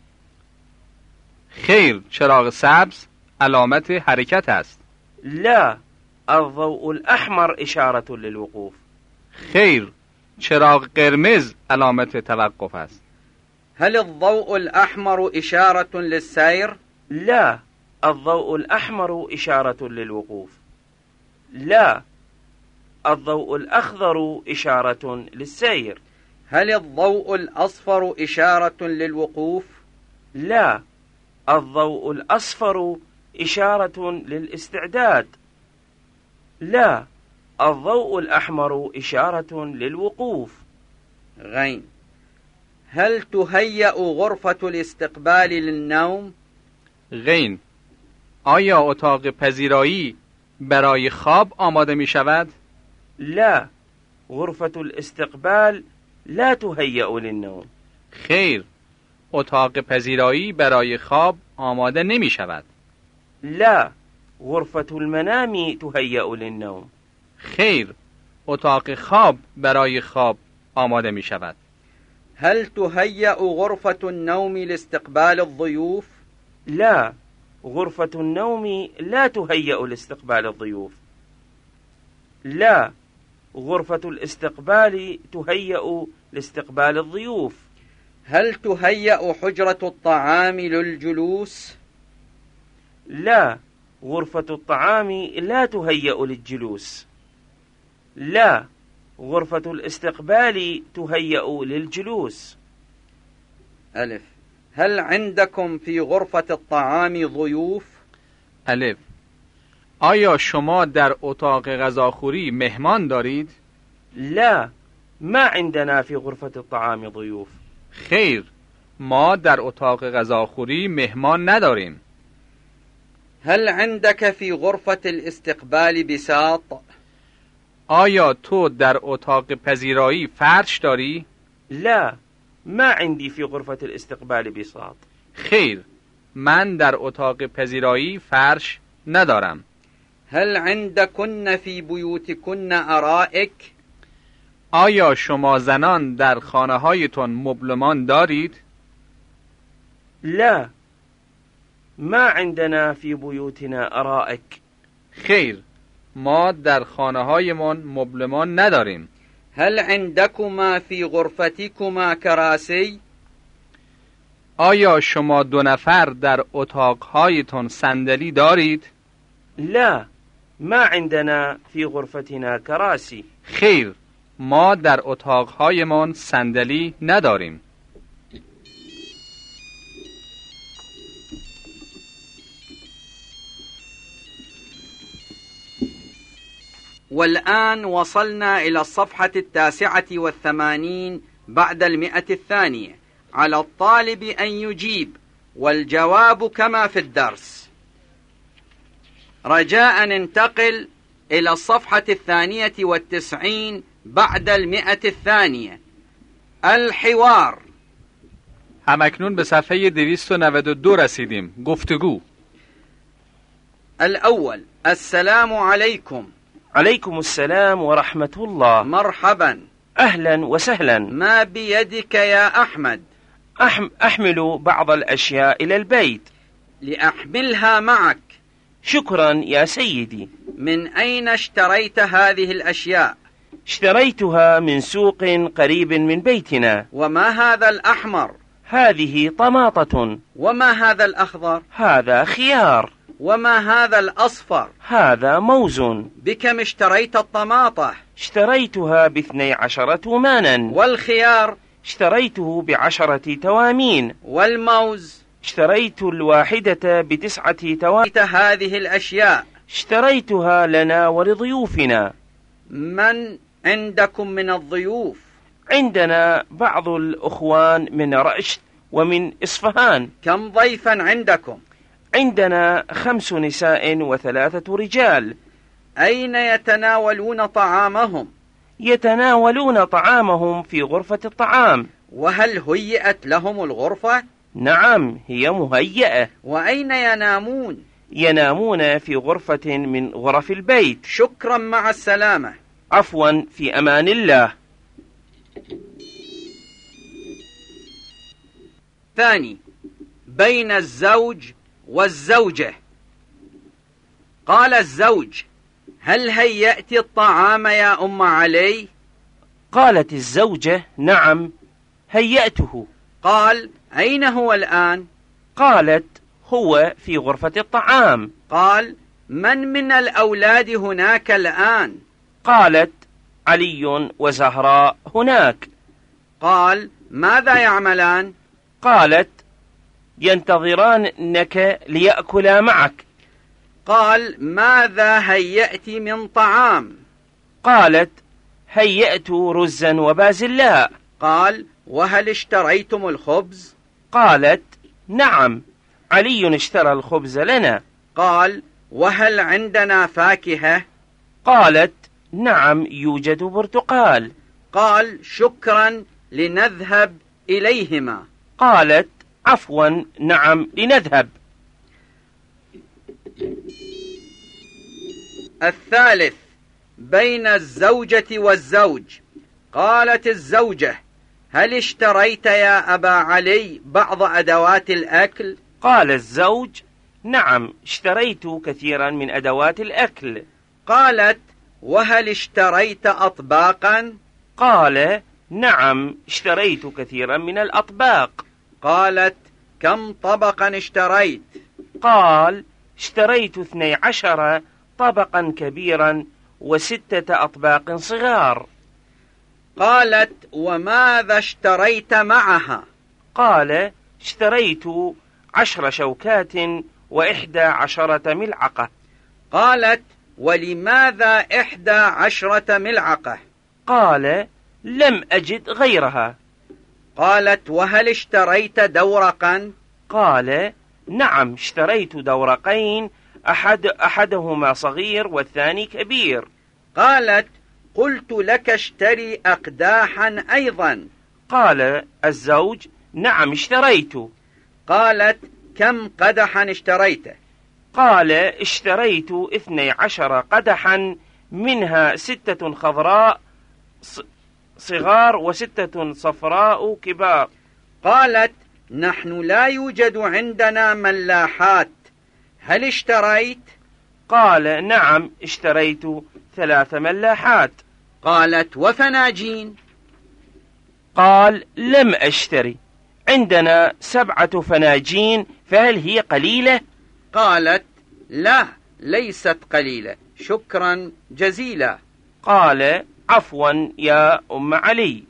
خیر، چراغ سبز علامت حرکت است. لا الضوء الأحمر إشارة للوقوف. خیر، چراغ قرمز علامت توقف است. هل الضوء الأحمر إشارة للسير؟ لا الضوء الأحمر إشارة للوقوف. لا الضوء الأخضر إشارة للسير. هل الضوء الأصفر إشارة للوقوف؟ لا الضوء الأصفر إشارة للاستعداد. لا الضوء الأحمر إشارة للوقوف. غين. هل تهيأ غرفة الاستقبال للنوم؟ غین. آیا اتاق پذیرایی برای خواب آماده می شود؟ لا غرفة الاستقبال لا تهيأ للنوم. خیر، اتاق پذیرایی برای خواب آماده نمی شود. لا غرفة المنام تهيأ للنوم. خیر، اتاق خواب برای خواب آماده می شود. هل تهيأ غرفة النوم لاستقبال الضيوف؟ لا غرفة النوم لا تهيأ لاستقبال الضيوف. لا غرفة الاستقبال تهيأ لاستقبال الضيوف. هل تهيأ حجرة الطعام للجلوس؟ لا غرفة الطعام لا تهيأ للجلوس. لا غرفة الاستقبال تهيأ للجلوس. ألف. هل عندكم في غرفة الطعام ضيوف؟ الف. آیا شما در اتاق غذاخوری مهمان دارید؟ لا، ما عندنا في غرفة الطعام ضيوف. خیر، ما در اتاق غذاخوری مهمان نداریم. هل عندك في غرفة الاستقبال بساط؟ آیا تو در اتاق پذیرایی فرش داری؟ لا، ما عندي في غرفة الاستقبال بساط. خیر، من در اتاق پذیرایی فرش ندارم. هل عندكن في بيوتكن أرائك؟ آیا شما زنان در خانه هایتون مبلمان دارید؟ لا، ما عندنا في بيوتنا أرائك. خیر، ما در خانه هایمان مبلمان نداریم. هل عندكما في غرفتكما كراسي؟ آیا شما دو نفر در اتاقهایتان صندلی دارید؟ لا، ما عندنا في غرفتنا كراسي. خیر، ما در اتاقهایمان صندلی نداریم. والآن وصلنا إلى الصفحة التاسعة والثمانين بعد المئة الثانية. على الطالب أن يجيب، والجواب كما في الدرس. رجاء ننتقل إلى الصفحة الثانية والتسعين بعد المئة الثانية. الحوار. همکنون به صفحه دویست و نود و دو رسیدیم. گفتگو. الأول: السلام عليكم. عليكم السلام ورحمة الله. مرحبا. أهلا وسهلا. ما بيدك يا أحمد؟ أحم أحمل بعض الأشياء إلى البيت. لأحملها معك. شكرا يا سيدي. من أين اشتريت هذه الأشياء؟ اشتريتها من سوق قريب من بيتنا. وما هذا الأحمر؟ هذه طماطة. وما هذا الأخضر؟ هذا خيار. وما هذا الأصفر؟ هذا موز. بكم اشتريت الطماطة؟ اشتريتها باثني عشر تومانا. والخيار؟ اشتريته بعشرة توامين. والموز؟ اشتريت الواحدة بتسعة توامين. هذه الأشياء اشتريتها لنا ولضيوفنا. من عندكم من الضيوف؟ عندنا بعض الأخوان من رشت ومن إصفهان. كم ضيفا عندكم؟ عندنا خمس نساء وثلاثة رجال. أين يتناولون طعامهم؟ يتناولون طعامهم في غرفة الطعام. وهل هيئت لهم الغرفة؟ نعم، هي مهيئة. وأين ينامون؟ ينامون في غرفة من غرف البيت. شكرا، مع السلامة. عفوا، في أمان الله. ثاني: بين الزوج والزوجة. قال الزوج: هل هيأت الطعام يا أم علي؟ قالت الزوجة: نعم، هيأته. قال: أين هو الآن؟ قالت: هو في غرفة الطعام. قال: من من الأولاد هناك الآن؟ قالت: علي وزهراء هناك. قال: ماذا يعملان؟ قالت: ينتظرانك ليأكلا معك. قال: ماذا هيأت من طعام؟ قالت: هيأت رزا وبازلاء. قال: وهل اشتريتم الخبز؟ قالت: نعم، علي اشترى الخبز لنا. قال: وهل عندنا فاكهة؟ قالت: نعم، يوجد برتقال. قال: شكرا، لنذهب إليهما. قالت: عفوا، نعم، لنذهب. الثالث: بين الزوجة والزوج. قالت الزوجة: هل اشتريت يا أبا علي بعض أدوات الأكل؟ قال الزوج: نعم، اشتريت كثيرا من أدوات الأكل. قالت: وهل اشتريت أطباقا؟ قال: نعم، اشتريت كثيرا من الأطباق. قالت: كم طبقا اشتريت؟ قال: اشتريت اثني عشر طبقا كبيرا وستة أطباق صغار. قالت: وماذا اشتريت معها؟ قال: اشتريت عشر شوكات وإحدى عشرة ملعقة. قالت: ولماذا إحدى عشرة ملعقة؟ قال: لم أجد غيرها. قالت: وهل اشتريت دورقا؟ قال: نعم، اشتريت دورقين، أحد أحدهما صغير والثاني كبير. قالت: قلت لك اشتري أقداحا أيضا. قال الزوج: نعم اشتريت. قالت: كم قدحا اشتريته؟ قال: اشتريت اثني عشر قدحا، منها ستة خضراء صغار وستة صفراء كبار. قالت: نحن لا يوجد عندنا ملاحات، هل اشتريت؟ قال: نعم اشتريت ثلاث ملاحات. قالت: وفناجين؟ قال: لم أشتري، عندنا سبعة فناجين، فهل هي قليلة؟ قالت: لا، ليست قليلة، شكرا جزيلا. قال: عفوا يا أم علي.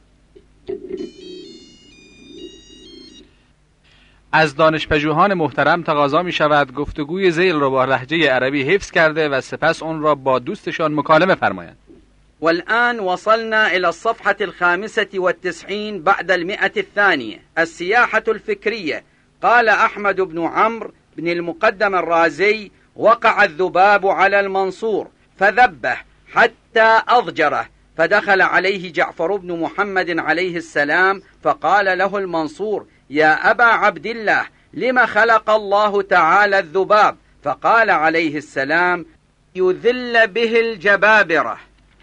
از دانشپژوهان محترم تقاضا می شود گفتگوی ذیل را با لهجه عربی حفظ کرده و سپس آن را با دوستشان مکالمه فرمایند. والآن وصلنا إلى الصفحة الخامسة والتسعين بعد المئة الثانية. السياحة الفكرية. قال أحمد بن عمرو بن المقدم الرازي: وقع الذباب على المنصور فذبه حتى أضجره، فدخل عليه جعفر بن محمد عليه السلام فقال له المنصور: يا أبا عبد الله، لما خلق الله تعالى الذباب؟ فقال عليه السلام: يذل به الجبابرة.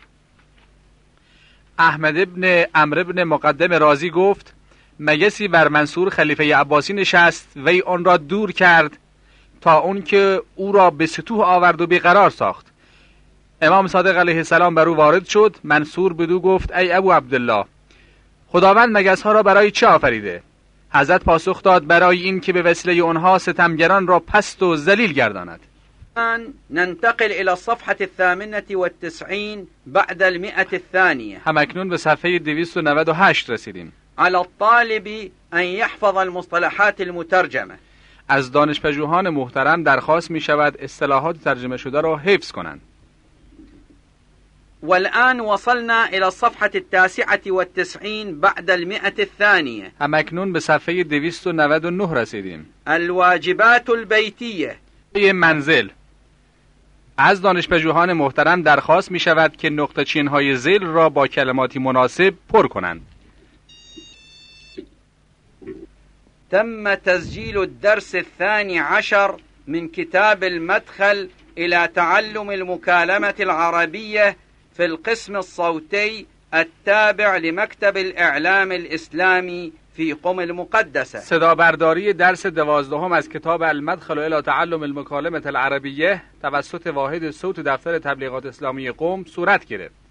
احمد ابن عمرو ابن مقدم رازی گفت: مگسی بر منصور خلیفه عباسی نشست، وی آن را دور کرد تا اون که او را به ستوه آورد و بیقرار ساخت. امام صادق علیه السلام بر او وارد شد. منصور بدو گفت: ای ابو عبدالله، خداوند مگس ها را برای چه آفریده؟ حضرت پاسخ داد: برای این که به وسیله آنها ستمگران را پست و ذلیل گرداند. الآن ننتقل إلى الصفحة الثامنة والتسعين بعد المئة الثانية. هم اکنون به صفحه دویست و نود و هشت رسیدیم. على الطالب أن يحفظ المصطلحات المترجمة. از دانشپژوهان محترم درخواست می شود اصطلاحات ترجمه شده را حفظ کنند. والآن وصلنا إلى الصفحة التاسعة والتسعين بعد المئة الثانية. هم اکنون به صفحه دویست و نود و نه رسیدیم. الواجبات البيتية. منزل. از دانشپژوهان محترم درخواست می شود که نقطه چین های ذیل را با کلماتی مناسب پر کنند. تم تسجيل الدرس الثاني عشر من كتاب المدخل إلى تعلم المكالمة العربية في القسم الصوتي التابع لمكتب الإعلام الإسلامي في قم المقدسة. صدا برداری درس دوازدهم از کتاب المدخل إلى تعلم المكالمة العربية توسط واحد صوت دفتر تبلیغات اسلامی قم صورت گرفت.